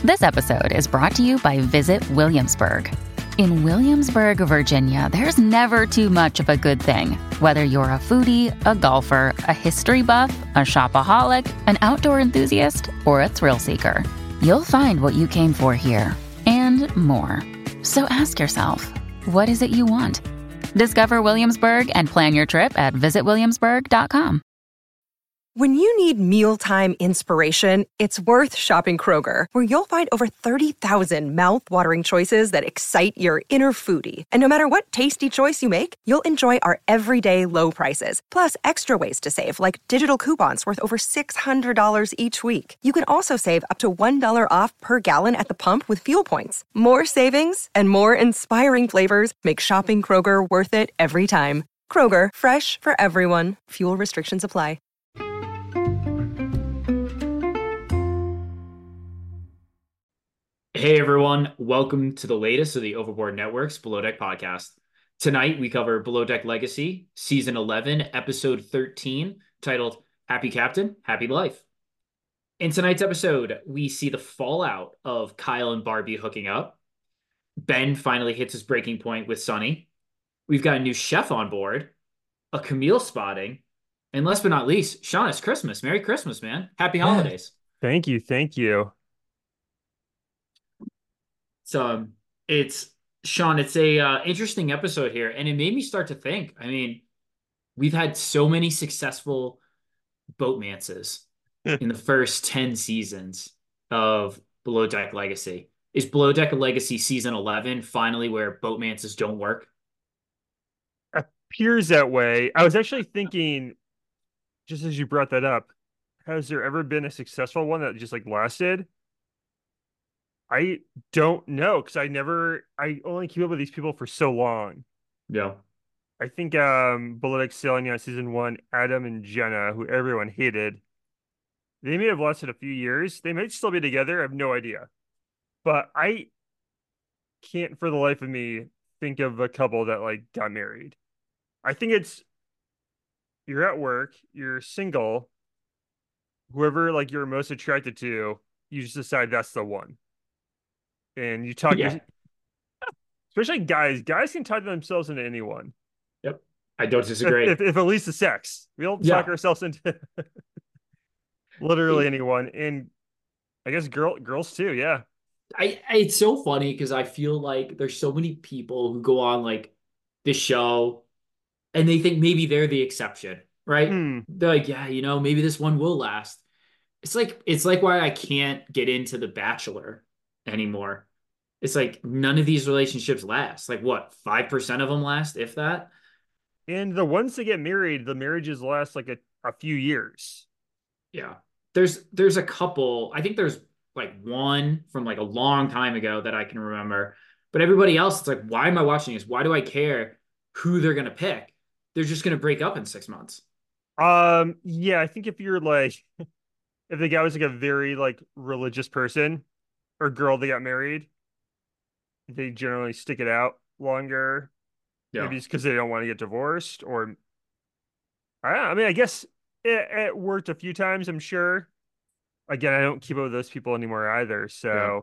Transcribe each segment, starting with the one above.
This episode is brought to you by Visit Williamsburg. In Williamsburg, Virginia, there's never too much of a good thing. Whether you're a foodie, a golfer, a history buff, a shopaholic, an outdoor enthusiast, or a thrill seeker, you'll find what you came for here and more. So ask yourself, what is it you want? Discover Williamsburg and plan your trip at visitwilliamsburg.com. When you need mealtime inspiration, it's worth shopping Kroger, where you'll find over 30,000 mouth-watering choices that excite your inner foodie. And no matter what tasty choice you make, you'll enjoy our everyday low prices, plus extra ways to save, like digital coupons worth over $600 each week. You can also save up to $1 off per gallon at the pump with fuel points. More savings and more inspiring flavors make shopping Kroger worth it every time. Kroger, fresh for everyone. Fuel restrictions apply. Hey everyone, welcome to the latest of the Overboard Network's Below Deck podcast. Tonight we cover Below Deck Legacy, Season 11, Episode 13, titled Happy Captain, Happy Life. In tonight's episode, we see the fallout of Kyle and Barbie hooking up. Ben finally hits his breaking point with Sunny. We've got a new chef on board, a Camille spotting, and last but not least, Sean, it's Christmas. Merry Christmas, man. Happy holidays. Thank you. So it's Sean, it's a interesting episode here, and it made me start to think. I mean, we've had so many successful boatmances in the first 10 seasons of Below Deck Legacy. Is Below Deck Legacy season 11 finally where boatmances don't work? Appears that way. I was actually thinking, just as you brought that up, has there ever been a successful one that just lasted? I don't know, because I only keep up with these people for so long. Yeah. I think Below Deck Sailing on season 1, Adam and Jenna, who everyone hated, they may have lasted a few years. They might still be together. I have no idea. But I can't for the life of me think of a couple that got married. I think it's you're at work, you're single, whoever you're most attracted to, you just decide that's the one. And you talk, especially guys. Guys can talk themselves into anyone. Yep, I don't disagree. If it leads to sex, we don't talk ourselves into literally anyone, and I guess girls too. Yeah, it's so funny because I feel like there's so many people who go on this show, and they think maybe they're the exception, right? They're like, yeah, maybe this one will last. It's like why I can't get into The Bachelor anymore. It's like none of these relationships last. What, 5% of them last, if that? And the ones that get married, the marriages last a few years. Yeah. There's a couple. I think there's one from a long time ago that I can remember. But everybody else, it's why am I watching this? Why do I care who they're gonna pick? They're just gonna break up in 6 months. Yeah, I think if you're if the guy was a very religious person or girl that got married, they generally stick it out longer. Yeah. Maybe it's because they don't want to get divorced, or I guess it worked a few times, I'm sure. Again, I don't keep up with those people anymore either. So,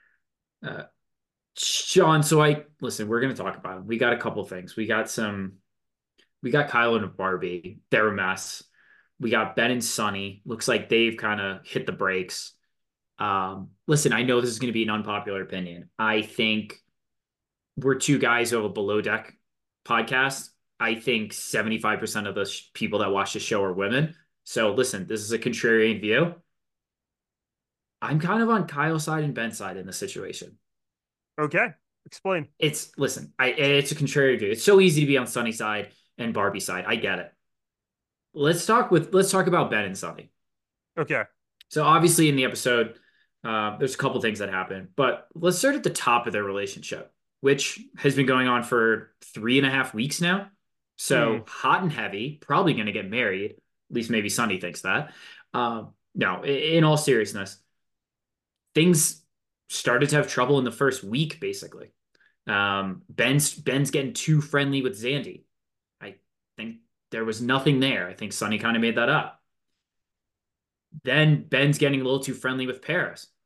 Sean, listen, we're gonna talk about them. We got a couple things. We got Kyle and Barbie. They're a mess. We got Ben and Sunny. Looks like they've kind of hit the brakes. Listen, I know this is going to be an unpopular opinion. I think we're two guys who have a Below Deck podcast. I think 75% of the people that watch the show are women. So listen, this is a contrarian view. I'm kind of on Kyle's side and Ben's side in this situation. Okay, explain. It's a contrarian view. It's so easy to be on Sunny's side and Barbie's side. I get it. Let's talk about Ben and Sunny. Okay. So obviously in the episode, there's a couple things that happen, but let's start at the top of their relationship, which has been going on for 3.5 weeks now. So hot and heavy, probably going to get married. At least maybe Sunny thinks that. No, in all seriousness, things started to have trouble in the first week, basically. Ben's getting too friendly with Xandy. I think there was nothing there. I think Sunny kind of made that up. Then Ben's getting a little too friendly with Paris.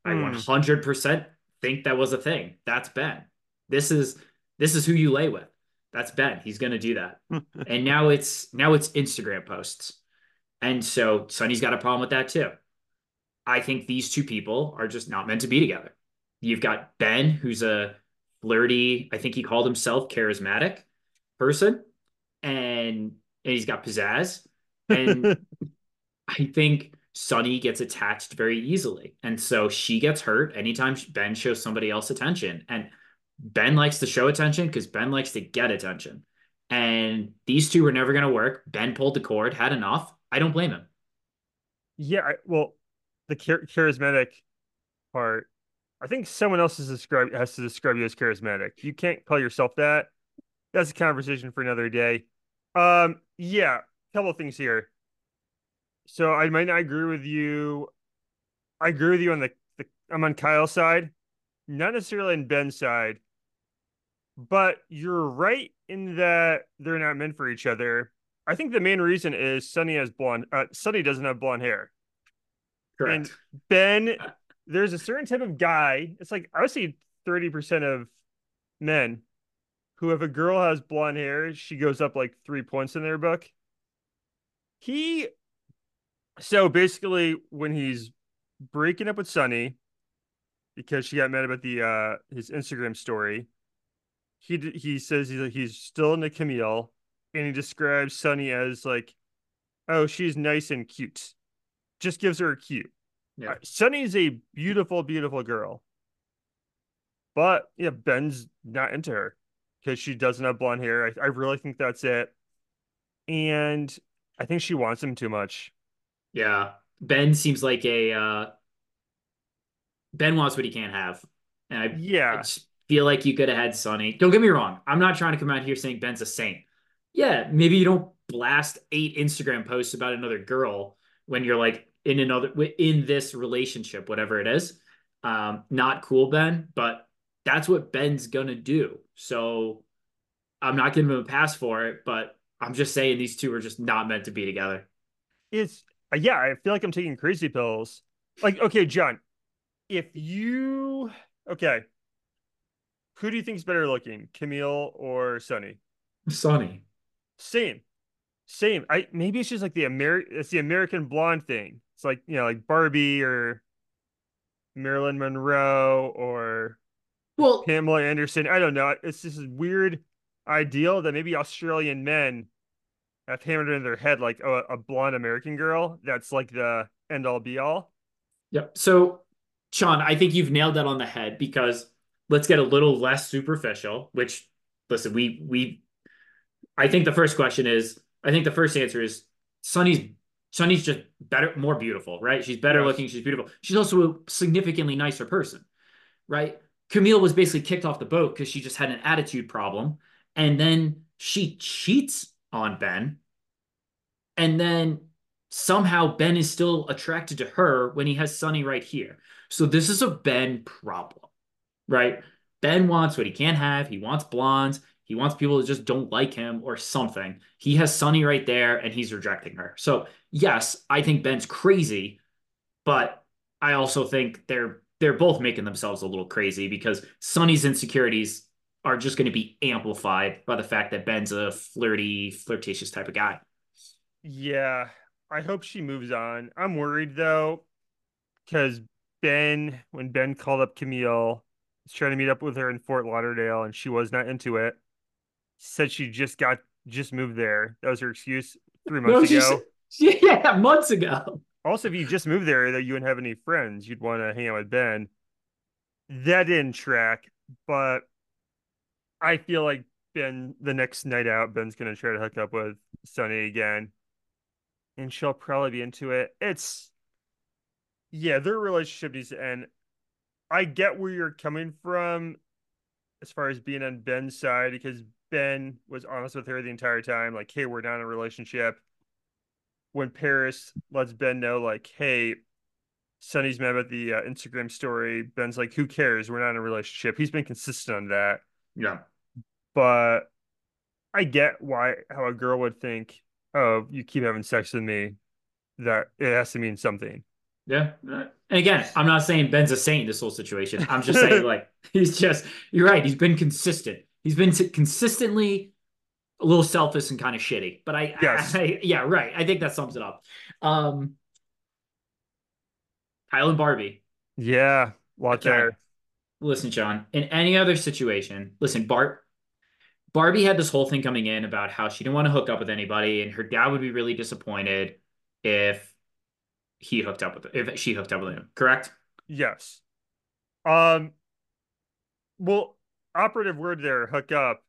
I Hmm. 100% think that was a thing. That's Ben. This is this is who you lay with. That's Ben. He's going to do that. And now it's Instagram posts. And so Sonny's got a problem with that too. I think these two people are just not meant to be together. You've got Ben, who's a flirty, I think he called himself charismatic person, and he's got pizzazz. And I think Sonny gets attached very easily. And so she gets hurt anytime Ben shows somebody else attention. And Ben likes to show attention because Ben likes to get attention. And these two were never going to work. Ben pulled the cord, had enough. I don't blame him. Yeah, well, the charismatic part, I think someone else has to describe you as charismatic. You can't call yourself that. That's a conversation for another day. Yeah, couple of things here. So I might not agree with you. I agree with you on the I'm on Kyle's side, not necessarily on Ben's side, but you're right in that they're not meant for each other. I think the main reason is Sunny doesn't have blonde hair. And Correct. Ben, there's a certain type of guy, it's like I would say 30% of men who, if a girl has blonde hair, she goes up like 3 points in their book. He So basically when he's breaking up with Sunny because she got mad about the his Instagram story, he says he's still into Camille, and he describes Sunny as like, oh, she's nice and cute. Just gives her a cute. Yeah. Sunny's a beautiful, beautiful girl, but yeah, Ben's not into her because she doesn't have blonde hair. I really think that's it, and I think she wants him too much. Yeah. Ben seems like a Ben wants what he can't have. And I Yeah, just feel like you could have had Sonny. Don't get me wrong. I'm not trying to come out here saying Ben's a saint. Yeah, maybe you don't blast 8 Instagram posts about another girl when you're like in this relationship, whatever it is. Not cool, Ben, but that's what Ben's gonna do. So I'm not giving him a pass for it, but I'm just saying these two are just not meant to be together. it's yeah. I feel like I'm taking crazy pills. Like, okay, John, if you okay, who do you think is better looking, Camille or Sunny? Sonny. Same, same. I maybe it's just like it's the American blonde thing. It's like, like Barbie or Marilyn Monroe or Well, Pamela Anderson. I don't know. It's just this weird ideal that maybe Australian men have hammered in their head, like, oh, a blonde American girl. That's like the end all be all. yep. So, Sean, I think you've nailed that on the head because let's get a little less superficial, which listen, I think the first question is I think the first answer is Sunny's Sunny's just better, more beautiful, right? She's better Yes. looking, she's beautiful. She's also a significantly nicer person, right? Camille was basically kicked off the boat because she just had an attitude problem. And then she cheats on Ben, and then somehow Ben is still attracted to her when he has Sunny right here. So this is a Ben problem, right? Ben wants what he can't have. He wants blondes. He wants people that just don't like him or something. He has Sunny right there and he's rejecting her. So yes, I think Ben's crazy, but I also think they're both making themselves a little crazy because Sunny's insecurities are just going to be amplified by the fact that Ben's a flirtatious type of guy. Yeah, I hope she moves on. I'm worried though, because when Ben called up Camille, was trying to meet up with her in Fort Lauderdale, and she was not into it. Said she just moved there. That was her excuse 3 months No, she said, ago. yeah, months ago. Also, if you just moved there, that you wouldn't have any friends, you'd want to hang out with Ben. That didn't track, but I feel like the next night out, Ben's gonna try to hook up with Sunny again, and she'll probably be into it. Yeah, their relationship needs to end. I get where you're coming from as far as being on Ben's side because Ben was honest with her the entire time, like, hey, we're not in a relationship. When Paris lets Ben know, like, hey, Sunny's mad about the Instagram story, Ben's like, who cares? We're not in a relationship. He's been consistent on that. Yeah. But I get how a girl would think, oh, you keep having sex with me, that it has to mean something. Yeah. And again, I'm not saying Ben's a saint in this whole situation. I'm just saying, like, he's just, you're right. He's been consistent. He's been consistently a little selfish and kind of shitty. But Yes. yeah, right. I think that sums it up. Um, Kyle and Barbie. Yeah. A lot Okay. there. Listen, John, in any other situation, listen, Barbie had this whole thing coming in about how she didn't want to hook up with anybody, and her dad would be really disappointed if if she hooked up with him, correct? Yes. Um, well, operative word there, hook up.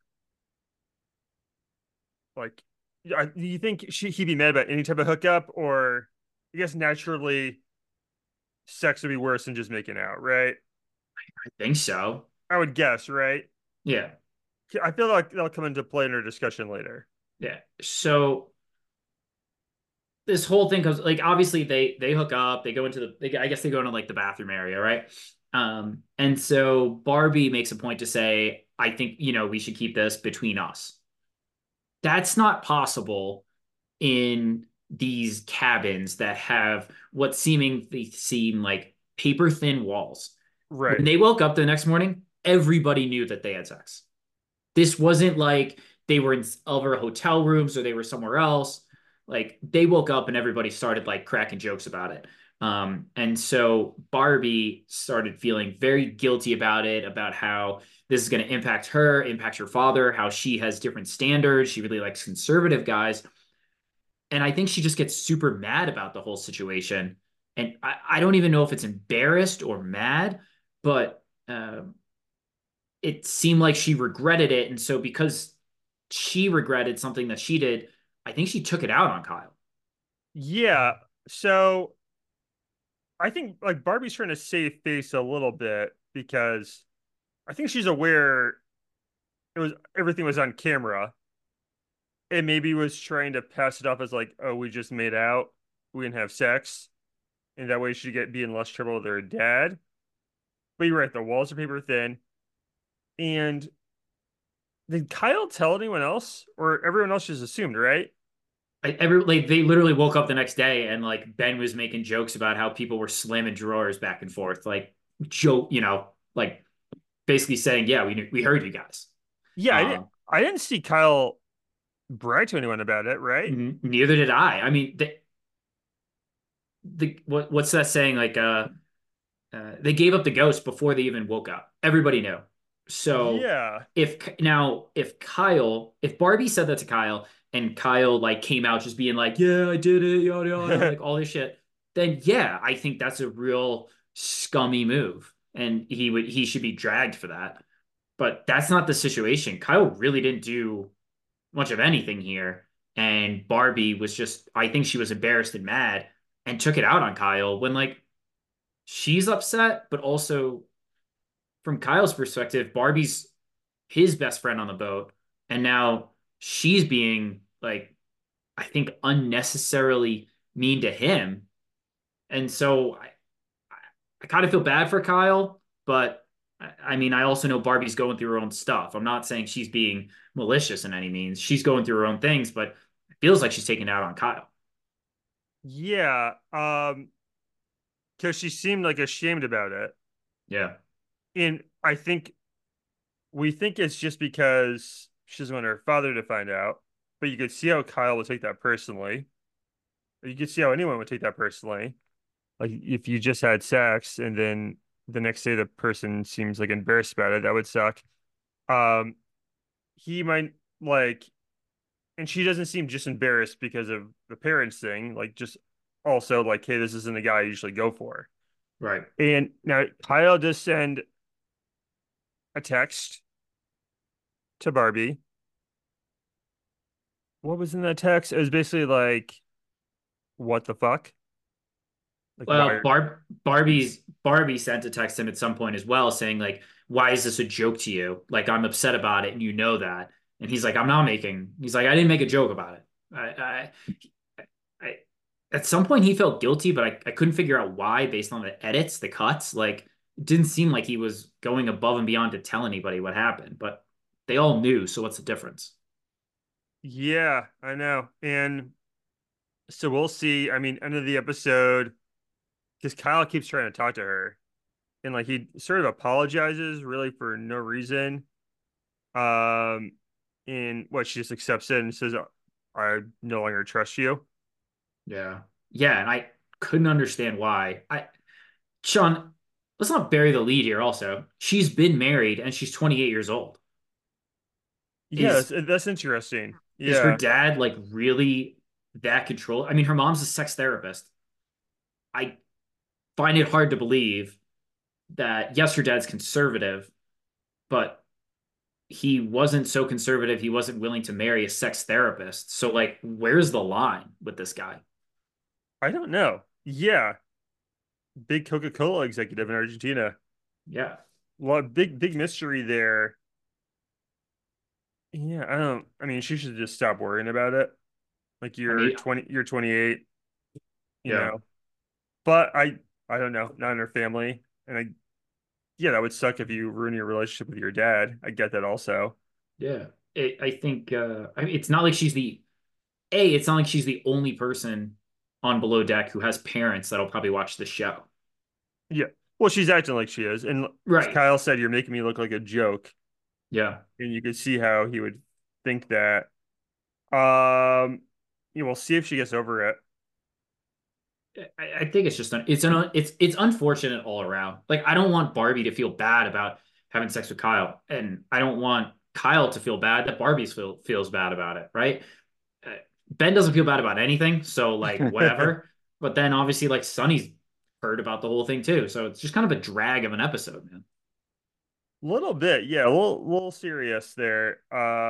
Like, do you think he'd be mad about any type of hookup, or I guess naturally sex would be worse than just making out, right? I think so. I would guess, right? Yeah. I feel like that'll come into play in our discussion later. Yeah. So this whole thing comes like obviously they hook up, they go into I guess they go into like the bathroom area, right? And so Barbie makes a point to say, I think, we should keep this between us. That's not possible in these cabins that have what seemingly seem like paper thin walls. When Right. they woke up the next morning, everybody knew that they had sex. This wasn't like they were in other hotel rooms or they were somewhere else. Like they woke up and everybody started like cracking jokes about it. And so Barbie started feeling very guilty about it, about how this is going to impact her, impact her father, how she has different standards. She really likes conservative guys. And I think she just gets super mad about the whole situation. And I don't even know if it's embarrassed or mad, but it seemed like she regretted it. And so because she regretted something that she did, I think she took it out on Kyle. Yeah. So I think like Barbie's trying to save face a little bit because I think she's aware it was everything was on camera and maybe was trying to pass it off as like, oh, we just made out, we didn't have sex, and that way she'd be in less trouble with her dad. But you're right, the walls are paper thin. And did Kyle tell anyone else, or everyone else just assumed, right? Like they literally woke up the next day and like Ben was making jokes about how people were slamming drawers back and forth, like joke, like basically saying, "Yeah, we heard you guys." Yeah, Um, I didn't see Kyle brag to anyone about it, right? Neither did I. I mean, what's that saying? Like, they gave up the ghost before they even woke up. Everybody knew. So Yeah. if Barbie said that to Kyle and Kyle like came out just being like, yeah, I did it, yada yada, like all this shit, then yeah, I think that's a real scummy move. And he should be dragged for that. But that's not the situation. Kyle really didn't do much of anything here. And Barbie was just, I think she was embarrassed and mad and took it out on Kyle when like she's upset, but also from Kyle's perspective, Barbie's his best friend on the boat, and now she's being like, I think, unnecessarily mean to him. And so I kind of feel bad for Kyle, but I mean, I also know Barbie's going through her own stuff. I'm not saying she's being malicious in any means. She's going through her own things, but it feels like she's taking it out on Kyle. Yeah. Because she seemed like ashamed about it. Yeah. And I think we think it's just because she doesn't want her father to find out, but you could see how Kyle would take that personally. You could see how anyone would take that personally. Like if you just had sex and then the next day the person seems like embarrassed about it, that would suck. Um, he might like, and she doesn't seem just embarrassed because of the parents thing, like just also like, hey, this isn't the guy I usually go for. Right. And now Kyle does send a text to Barbie. What was in that text? It was basically like, what the fuck? Like why? Well, Barbie sent a text to him at some point as well, saying like, "Why is this a joke to you? Like, I'm upset about it, and you know that." And he's like, "I'm not making." He's like, "I didn't make a joke about it." I at some point he felt guilty, but I couldn't figure out why based on the edits, the cuts. Like, it didn't seem like he was going above and beyond to tell anybody what happened, but they all knew. So what's the difference? Yeah, I know. And so we'll see. I mean, end of the episode. because Kyle keeps trying to talk to her, and like he sort of apologizes really for no reason. Um, and what she just accepts it and says, "I no longer trust you." Yeah. Yeah, and I couldn't understand why. Sean, let's not bury the lead here also. She's been married and she's 28 years old. Yeah, Is that's interesting. is her Yeah, dad like really that control? I mean, her mom's a sex therapist. I find it hard to believe that yes, her dad's conservative, but he wasn't so conservative he wasn't willing to marry a sex therapist. So like where's the line with this guy? I don't know. Yeah, big Coca-Cola executive in Argentina. Yeah. Big mystery there. Yeah, I don't. I mean, she should just stop worrying about it. Like I you're mean, 20, you're 28, you yeah. know. But I don't know, not in her family. And yeah, that would suck if you ruin your relationship with your dad. I get that also. Yeah. I think I mean it's not like it's not like she's the only person on Below Deck who has parents that'll probably watch the show. Yeah. Well, she's acting like she is. And as Right. Kyle said, you're making me look like a joke. Yeah. And you could see how he would think that. Um, we'll see if she gets over it. I think it's just it's unfortunate all around. Like I don't want Barbie to feel bad about having sex with Kyle, and I don't want Kyle to feel bad that feels bad about it, right? Uh, Ben doesn't feel bad about anything, so like A whatever. But then obviously like Sonny's heard about the whole thing too, so it's just kind of a drag of an episode, man. little bit, yeah, a little serious there.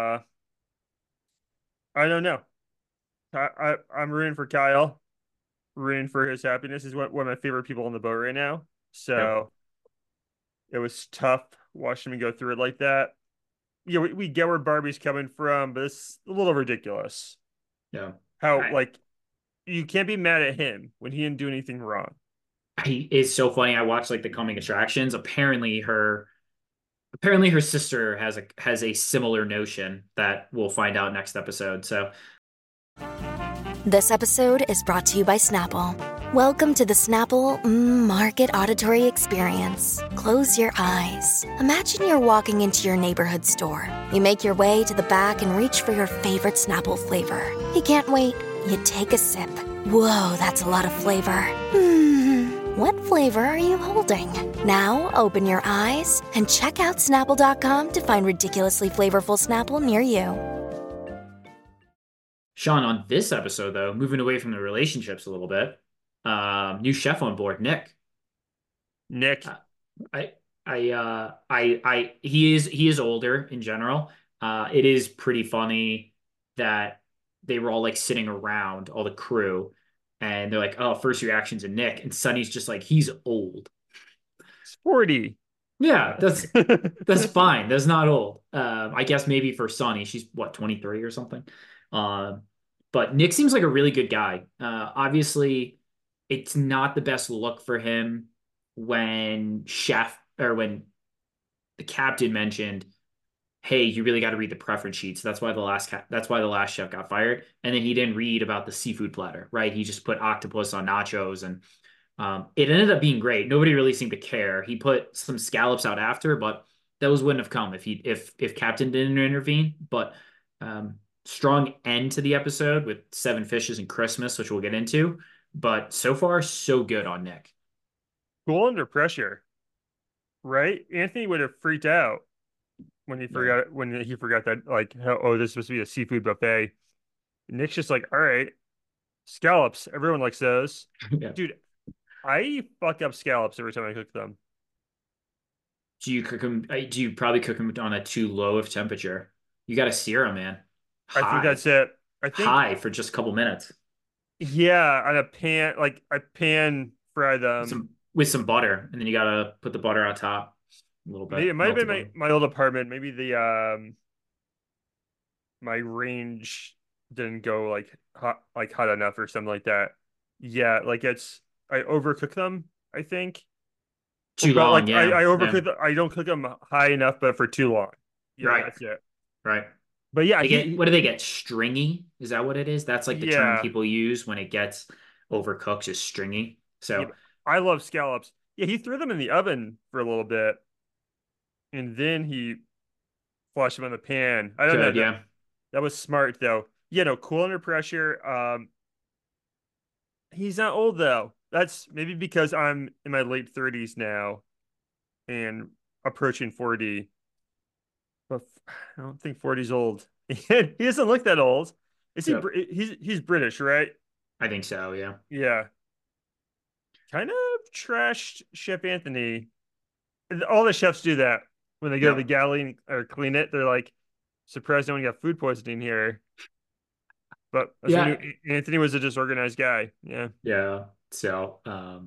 I don't know. I'm rooting for Kyle, rooting for his happiness. He's one of my favorite people on the boat right now. Yep. So it was tough watching me go through it like that. Yeah, we get where Barbie's coming from, but it's a little ridiculous. Yeah. How I, like you can't be mad at him when he didn't do anything wrong. it's so funny. I watched like the coming attractions. Apparently her sister has a similar notion that we'll find out next episode. So This episode is brought to you by Snapple. Welcome to the Snapple Market Auditory Experience. Close your eyes. Imagine you're walking into your neighborhood store. You make your way to the back and reach for your favorite Snapple flavor. You can't wait. You take a sip. Whoa, that's a lot of flavor. What flavor are you holding? Now open your eyes and check out Snapple.com to find ridiculously flavorful Snapple near you. Sean, on this episode though, moving away from the relationships a little bit, new chef on board, Nick. Nick, Uh, I he is older in general. It is pretty funny that they were all like sitting around all the crew and they're like, oh, first reactions to Nick. And Sonny's just like, he's old. sporty. Yeah, that's fine. That's not old. I guess maybe for Sonny, she's what, 23 or something. Um, but Nick seems like a really good guy. Obviously, it's not the best look for him when the captain mentioned, "Hey, you really got to read the preference sheets." That's why the last chef got fired. And then he didn't read about the seafood platter, right? He just put octopus on nachos, and it ended up being great. Nobody really seemed to care. He put some scallops out after, but those wouldn't have come if Captain didn't intervene. But strong end to the episode with seven fishes and Christmas, which we'll get into. But so far, so good on Nick. Cool under pressure, right? Anthony would have freaked out Yeah. when he forgot that like oh, this is supposed to be a seafood buffet. Nick's just like, all right, scallops. Everyone likes those. Yeah. Dude, I fuck up scallops every time I cook them. Do you cook them? Do you probably cook them on a too low of temperature? You got to sear them, man. I think High, that's it. I think high for just a couple minutes. yeah, on a pan like I pan fry With them. some butter, and then you gotta put the butter on top a little bit, Maybe it might have been melted my, butter. my old apartment. Maybe the my range didn't go like hot enough or something like that. Yeah, like it's I overcook them, I think. Too But long, like yeah, I yeah, overcook I don't cook them high enough, but for too long. Yeah, right, that's it. right. But yeah, What do they get? Stringy? Is that what it is? That's like the term yeah, people use when it gets overcooked is stringy. yeah. So I love scallops. Yeah, he threw them in the oven for a little bit, and then he flashed them in the pan. I don't know Good, that yeah. that was smart though. Yeah, no, cool under pressure. He's not old though. That's maybe because I'm in my late 30s now and approaching 40. But I don't think 40's old. He doesn't look that old. Is he? Yep. He's British, right? I think so, yeah. Yeah. Kind of trashed Chef Anthony. All the chefs do that when they go to the Yep. galley or clean it. They're like, surprised no one got food poisoning here. But as we knew, Yeah. Anthony was a disorganized guy. Yeah. Yeah. So,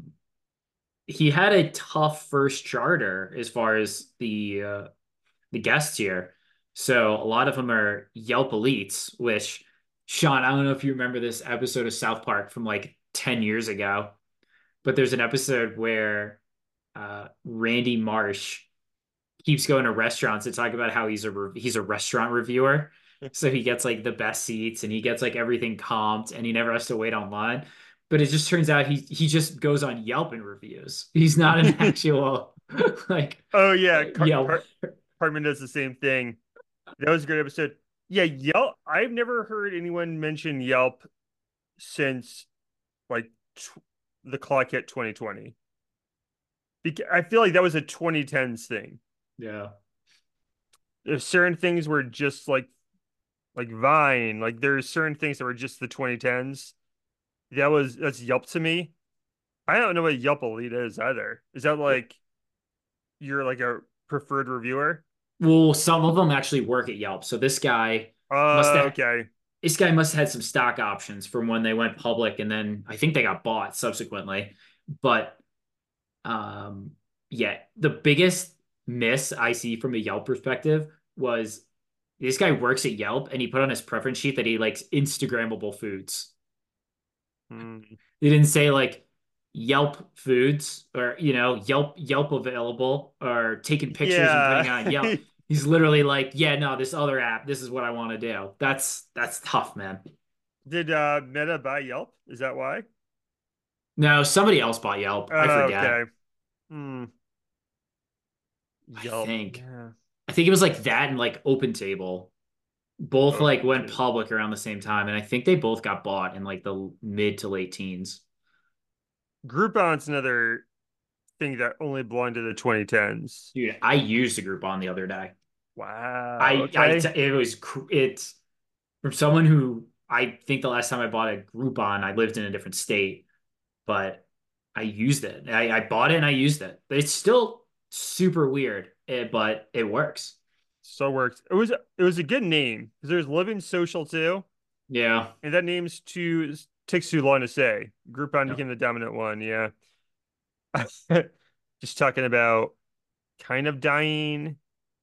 he had a tough first charter as far as the guests here. So a lot of them are Yelp elites, which Sean, I don't know if you remember this episode of South Park from like 10 years ago, but there's an episode where Randy Marsh keeps going to restaurants to talk about how he's a restaurant reviewer. So he gets like the best seats and he gets like everything comped and he never has to wait online. But it just turns out he just goes on Yelp and reviews. He's not an actual like Oh yeah, Yelp. Cartman does the same thing. That was a great episode. Yeah, Yelp. I've never heard anyone mention Yelp since like the clock hit 2020. I feel like that was a 2010s thing. Yeah. There's certain things were just like Vine. Like there's certain things that were just the 2010s. That's Yelp to me. I don't know what Yelp Elite is either. Is that like you're like a preferred reviewer? Well, some of them actually work at Yelp. So must have Okay. this guy must have had some stock options from when they went public, and then I think they got bought subsequently. But um, yeah, the biggest miss I see from a Yelp perspective was this guy works at Yelp, and he put on his preference sheet that he likes Instagrammable foods. Hmm. They didn't say like Yelp foods or Yelp available or taking pictures and putting Yeah. on Yelp. He's literally like, yeah, no, this other app, this is what I want to do. That's tough, man. Did Meta buy Yelp? Is that why? No, somebody else bought Yelp. I Okay. forget. Hmm. I Yelp. think Yeah. I think it was like that and like OpenTable. Both like Open went table. public around the same time, and I think they both got bought in like the mid to late teens. Groupon's another thing that only belonged to the 2010s. Dude, I used a Groupon the other day. Wow. Okay. It was it's from someone who I think the last time I bought a Groupon, I lived in a different state, but I used it. I bought it and I used it. It's still super weird, but it works. So worked. It was a good name because there's Living Social too, Yeah. and that name's too takes too long to say. Groupon Yep. became the dominant one. Yeah. Just talking about kind of dying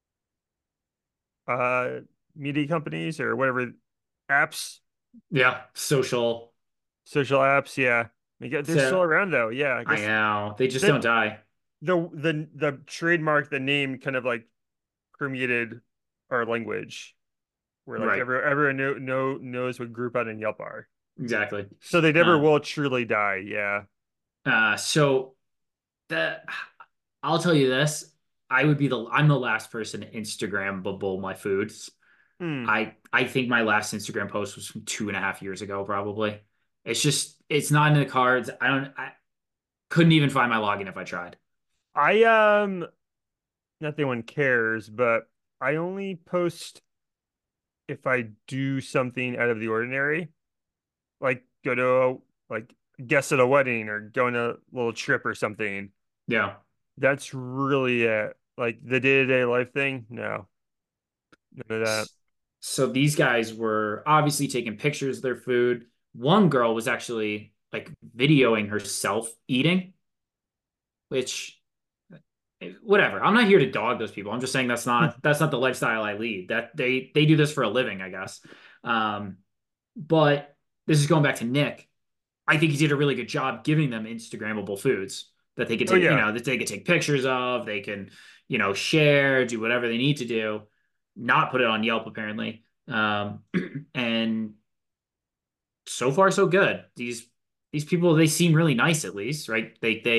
uh media companies or whatever apps, Yeah. Social. social apps. Yeah. They're still So around though. Yeah. I I guess know they just that don't die. the trademark, the name kind of like permeated our language where like Right. everyone knows what Groupon and Yelp are. Exactly. So they never Um, will truly die. Yeah. so the I'll tell you this. I'm the last person to Instagrammable my foods. Hmm. I think my last Instagram post was from 2.5 years ago, probably. It's not in the cards. I couldn't even find my login if I tried. I not that anyone cares, but I only post if I do something out of the ordinary, like go to like guest at a wedding or go on a little trip or something. Yeah. That's really it. Like the day-to-day life thing, no, none of that. So these guys were obviously taking pictures of their food. One girl was actually like videoing herself eating, which whatever. I'm not here to dog those people. I'm just saying that's not the lifestyle I lead. That they do this for a living, I guess. Um, but this is going back to Nick. I think he did a really good job giving them Instagrammable foods that they could Oh take, yeah. that they could take pictures of, they can, share, do whatever they need to do, not put it on Yelp apparently. And so far so good. These these people, they seem really nice at least, right?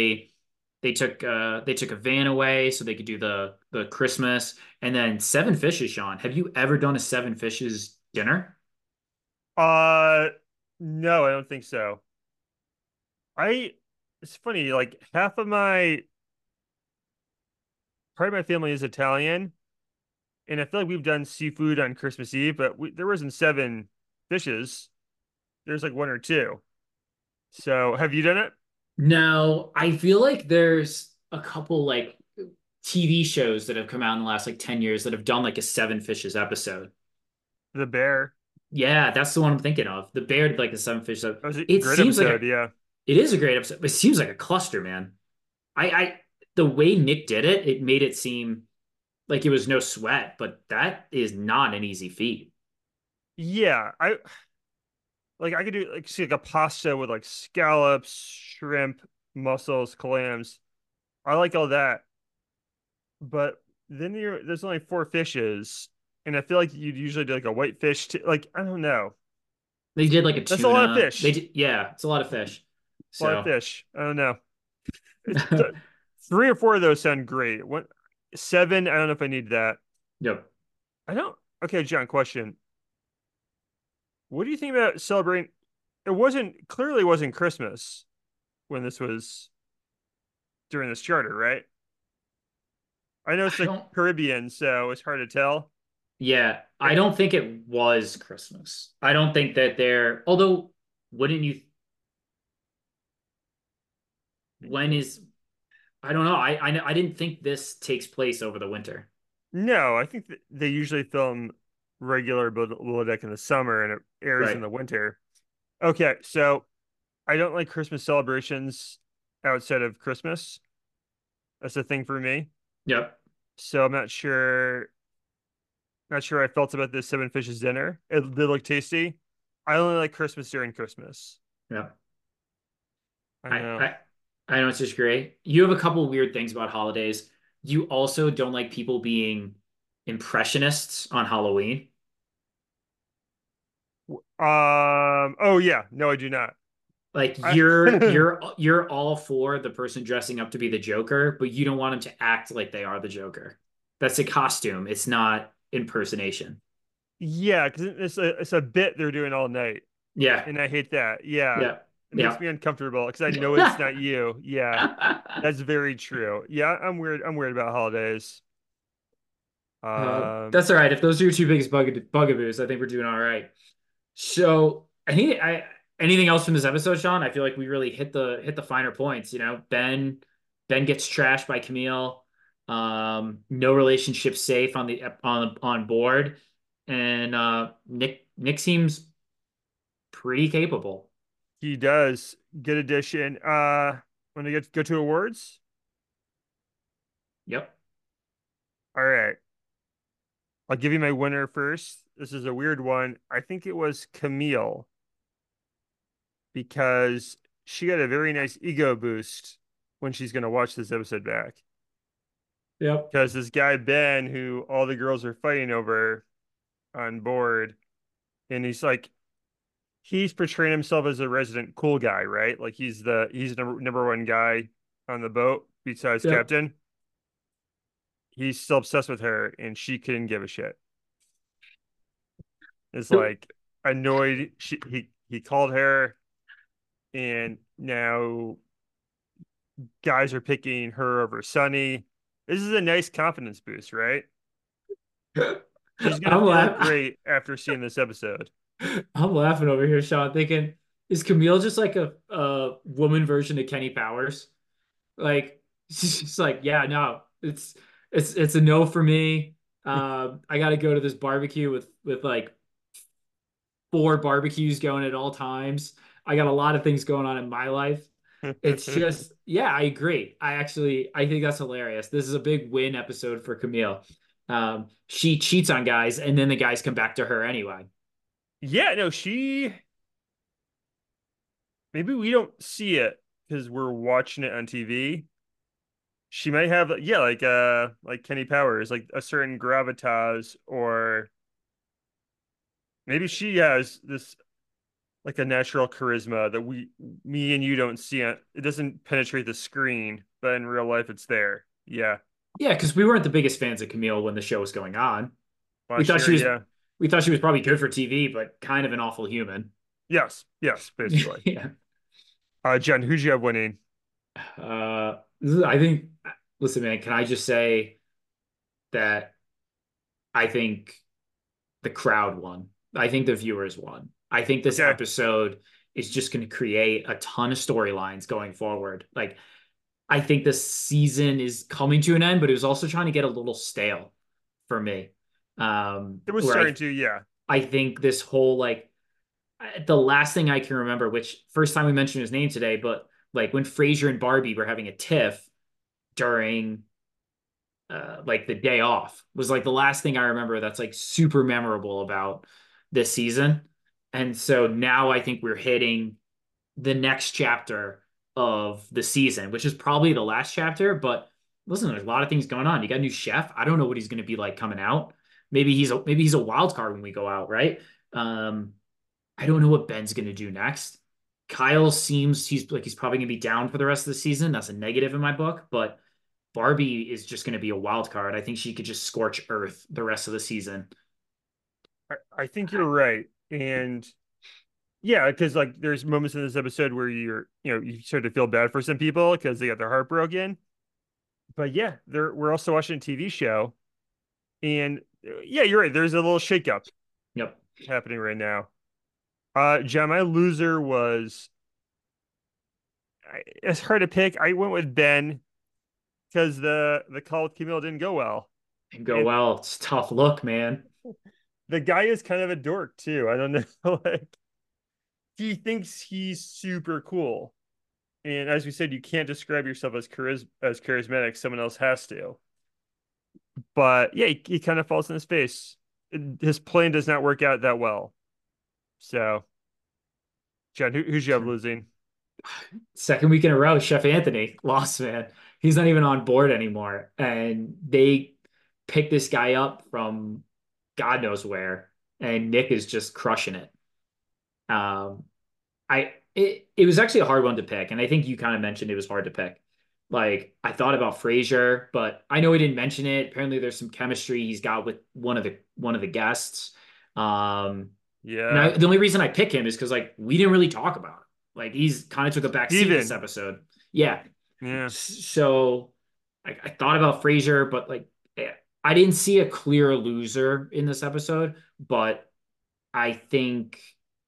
They took a van away so they could do the Christmas, and then seven fishes, Sean. Have you ever done a seven fishes dinner? Uh, no, I don't think so. I it's funny, like half of my part of my family is Italian, and I feel like we've done seafood on Christmas Eve, but there wasn't seven fishes. There's like one or two. So have you done it? No, I feel like there's a couple like TV shows that have come out in the last like 10 years that have done like a seven fishes episode. The bear. Yeah, that's the one I'm thinking of. The bear did like the seven fishes. That was a It great seems like episode, yeah. it is a great episode, but it seems like a cluster, man. I the way Nick did it, it made it seem like it was no sweat, but that is not an easy feat. Yeah, I could do like see like a pasta with like scallops, shrimp, mussels, clams. I like all that. But then there's only four fishes, and I feel like you'd usually do like a white fish like I don't know. They did like a That's a lot of tuna. They fish. did, yeah, it's a lot of fish. A lot of So, fish. I don't know. Three or four of those sound great. What seven? I don't know if I need that. yep. I don't. Okay, John, question. What do you think about celebrating? It wasn't clearly wasn't Christmas when this was during this charter, right? I know it's I the don't, Caribbean, so it's hard to tell. yeah, Eh, I don't think it was Christmas. I don't think that they're, although, wouldn't you, when is, I don't know. I didn't think this takes place over the winter. No, I think they usually film regular Below Deck in the summer and it airs in Right. the winter. Okay, so I don't like Christmas celebrations outside of Christmas. That's a thing for me. Yep. So I'm not sure how I felt about this Seven Fishes dinner. It did look tasty. I only like Christmas during Christmas. Yep. I I, know. I, I know it's just great. You have a couple weird things about holidays. You also don't like people being impressionists on Halloween. Oh yeah, no, I do not. Like I you're all for the person dressing up to be the Joker, but you don't want them to act like they are the Joker. That's a costume. It's not impersonation. yeah, because it's a bit they're doing all night, Yeah. and I hate that. Yeah, Yeah. it makes Yeah. me uncomfortable because I know it's not you. Yeah, that's very true. Yeah, I'm weird. I'm weird about holidays. That's all right. If those are your two biggest bugaboos, I think we're doing all right. So I anything else from this episode, Sean? I feel like we really hit the finer points. You know, Ben gets trashed by Camille. No relationship safe on the on board, and Nick seems pretty capable. He does. Good addition. When I get go to awards. Yep. All right, I'll give you my winner first. This is a weird one. I think it was Camille because she got a very nice ego boost when she's going to watch this episode back. Yep. Because this guy Ben, who all the girls are fighting over on board, and he's portraying himself as a resident cool guy, right? Like he's number one guy on the boat besides Yep. captain. He's still obsessed with her, and she couldn't give a shit. It's like annoyed. He called her, and now guys are picking her over Sunny. This is a nice confidence boost, right? She's gonna I'm feel laughing. great after seeing this episode. I'm laughing over here, Sean, thinking, is Camille just like a woman version of Kenny Powers? Like she's just like, yeah, no, it's a no for me. I got to go to this barbecue with like four barbecues going at all times. I got a lot of things going on in my life. It's just, yeah, I agree. I think that's hilarious. This is a big win episode for Camille. She cheats on guys, and then the guys come back to her anyway. Yeah, no, maybe we don't see it because we're watching it on TV. She might have, yeah, like Kenny Powers, like a certain gravitas, or maybe she has this like a natural charisma that me and you don't see it. It doesn't penetrate the screen, but in real life it's there. Yeah. Yeah, because we weren't the biggest fans of Camille when the show was going on. We Last thought year, she was yeah. we thought she was probably good for TV, but kind of an awful human. Yes, yes, basically. Yeah. Jen, who'd you have winning? Uh, I think, listen, man, can I just say that I think the crowd won. I think the viewers won. I think this Okay. episode is just going to create a ton of storylines going forward. Like, I think this season is coming to an end, but it was also trying to get a little stale for me. It was Where starting to, yeah. I think this whole like the last thing I can remember, which first time we mentioned his name today, but like when Frasier and Barbie were having a tiff during like the day off was like the last thing I remember that's like super memorable about this season. And so now I think we're hitting the next chapter of the season, which is probably the last chapter. But listen, there's a lot of things going on. You got a new chef. I don't know what he's going to be like coming out. Maybe he's a wild card when we go out, right? Um, I don't know what Ben's going to do next. Kyle seems he's probably going to be down for the rest of the season. That's a negative in my book, but Barbie is just going to be a wild card. I think she could just scorch earth the rest of the season. I think you're right. And yeah, because like there's moments in this episode where you sort of feel bad for some people because they got their heart broken. But yeah, we're also watching a TV show. And yeah, you're right. There's a little shakeup Yep. happening right now. Jen, my loser was it's hard to pick. I went with Ben because the call with Camille didn't go well. And go And well. It's a tough look, man. the guy is kind of a dork too. I don't know. Like he thinks he's super cool. And as we said, you can't describe yourself as charismatic. Someone else has to. But yeah, he kind of falls in his face. His plan does not work out that well. So, Jen, who's you have losing? Second week in a row, Chef Anthony lost, man. He's not even on board anymore. And they picked this guy up from God knows where. And Nick is just crushing it. Um, it was actually a hard one to pick, and I think you kind of mentioned it was hard to pick. Like I thought about Frasier, but I know he didn't mention it. Apparently, there's some chemistry he's got with one of the guests. Um, Yeah, the only reason I pick him is because like we didn't really talk about him. Like he's kind of took a back seat this Steven. episode. Yeah. Yeah. So I thought about Frasier, but like I didn't see a clear loser in this episode, but I think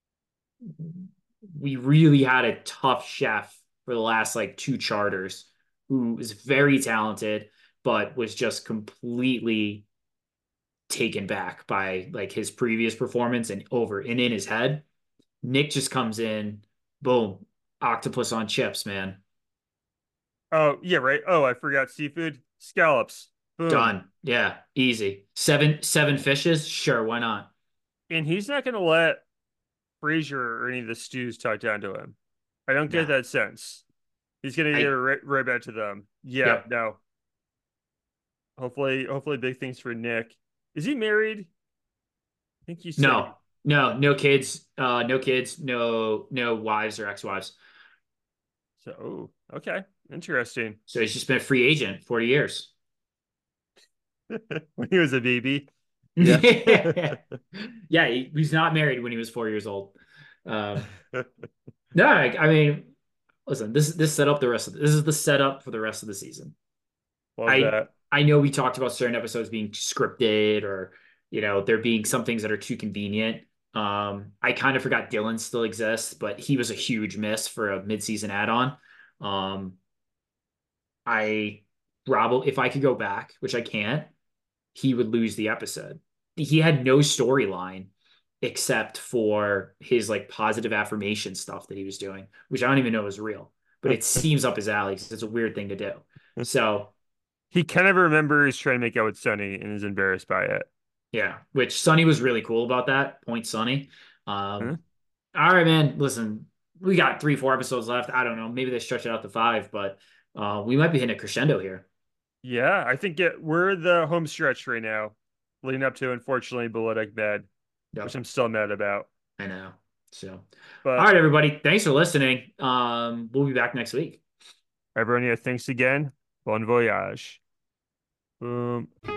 we really had a tough chef for the last like two charters who is very talented, but was just completely taken back by like his previous performance and over and in his head. Nick just comes in, boom, octopus on chips, man. Oh, yeah, right. Oh, I forgot seafood. Scallops. Boom. Done. Yeah, easy. Seven fishes? Sure, why not? And he's not going to let Frasier or any of the stews talk down to him. I don't get No. that sense. He's going to get I right back to them. Yeah, Yep. no. Hopefully, big things for Nick. Is he married? I think you said No. No kids. No kids, no wives or ex-wives. so. Oh, okay. Interesting. So he's just been a free agent 40 years. When he was a baby. Yeah. Yeah. Yeah, he's not married when he was 4 years old. No, I mean, listen, this set up the rest of this is the setup for the rest of the season. Love I that. I know we talked about certain episodes being scripted or there being some things that are too convenient. I kind of forgot Dylan still exists, but he was a huge miss for a midseason add-on. Um, I probably if I could go back, which I can't, he would lose the episode. He had no storyline except for his like positive affirmation stuff that he was doing, which I don't even know is real, but it seems up his alley because it's a weird thing to do. So He kind of remembers trying to make out with Sunny and is embarrassed by it. yeah, which Sonny was really cool about that. Point Sonny. Huh? All right, man. Listen, we got 3, 4 episodes left. I don't know. Maybe they stretch it out to 5, but we might be hitting a crescendo here. Yeah, I think we're the home stretch right now, leading up to unfortunately Below Deck Bed, which Yep, I'm still mad about. I know. So, all But right, everybody, thanks for listening. We'll be back next week. everyone, yeah, thanks again. Bon voyage. Boom.